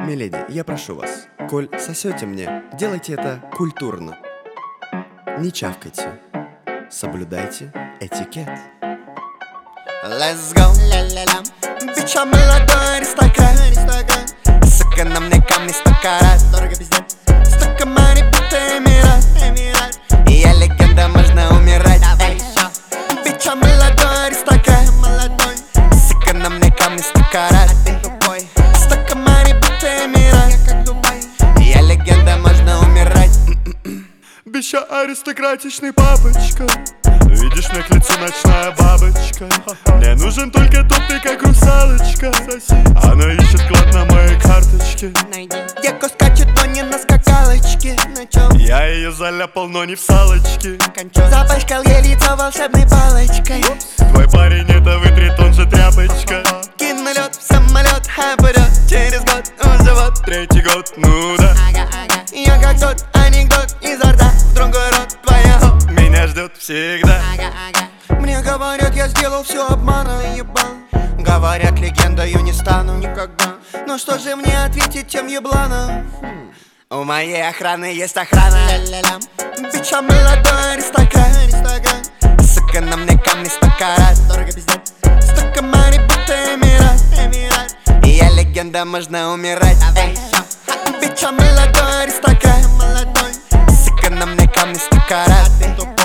Миледи, я прошу вас, коль сосете мне, делайте это культурно. Не чавкайте, соблюдайте этикет. Let's go, ля-ля-ля. Бича молодой аристократ. Сука, на мне камни 100 карат. Дорого пиздец. Столько money, будто Эмират. И я легенда, можно умирать. Бича молодой аристократ. Сука, на мне камни 100 карат. Столько money, будто Эмират. И я легенда, можно умирать. Бича аристократичный папочка. Видишь, на к лицу ночная бабочка. Мне нужен только тот, ты как русалочка. Она ищет клад на моей карточке. Девка скачет, но не на скакалочке. Я ее заляпал, но не в салочке. Запачкал ей лицо волшебной палочкой. Твой парень это вытрет, он же тряпочка. Кину лед в самолет, пойдет через год уже вот 3-й год, ну да. Я как тот анекдот изо рта в другой рот твоего. Меня ждет всегда. Мне говорят, я сделал все обманом, ебан. Говорят, легендою не стану никогда. Но что же мне ответить тем ебланам? У моей охраны есть охрана. Бича молодой аристократ. Сука, на мне камни 100 карат. Дорого пиздец. Столько money, будто Эмират. И я легенда, можно умирать. Бича молодой аристократ. Сука, на мне камни 100 карат.